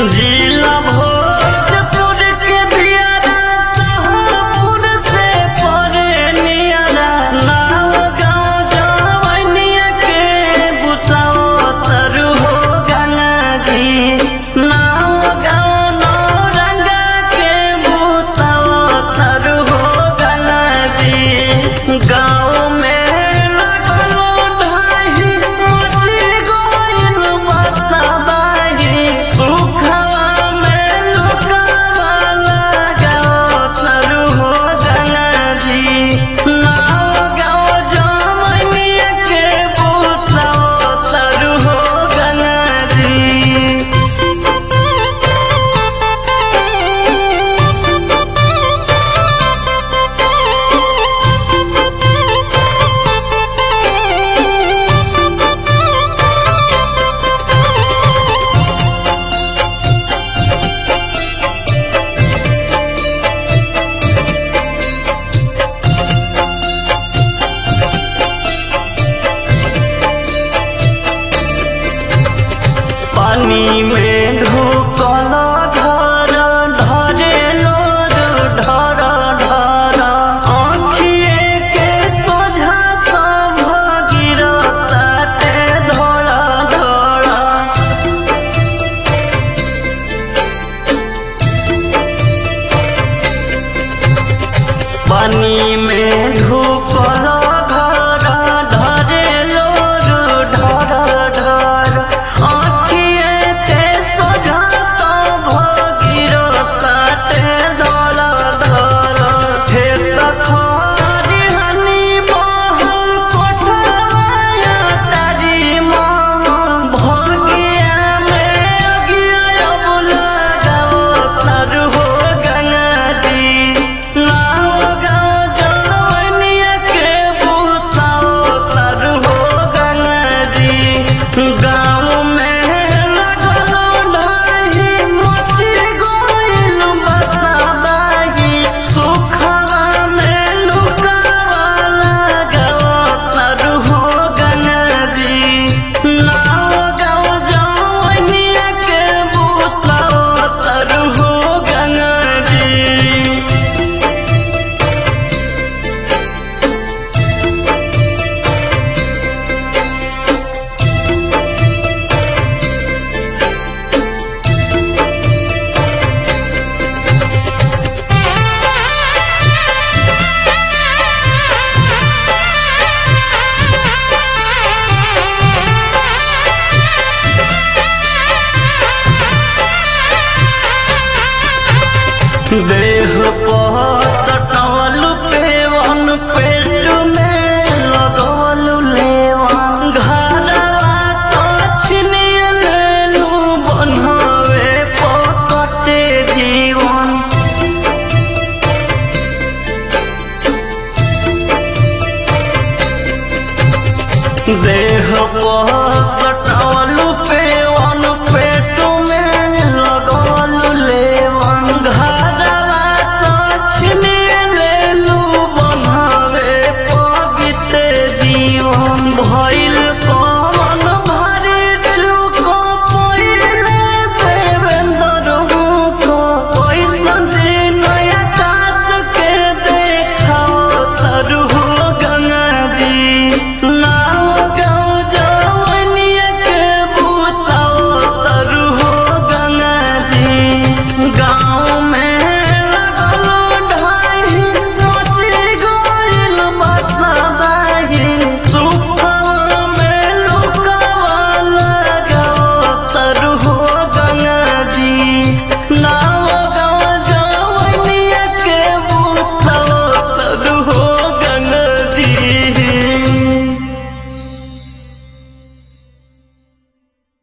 जिला भोजपुर के दियारा शाहपुर से परे नियारा नाव गाँव जवनिया के बुताओ तरु हो गंगा जी नाव गाँव नौरंगा के बुताओ तरु हो गंगा जी गाँव में लगलो ढाई मची गोइल बताबाही सुखवा में लुकावा लगाओ तरु हो गंगा जी नाव गाँव जवनिया के बुताओ तरु हो गंगा जी। पानी में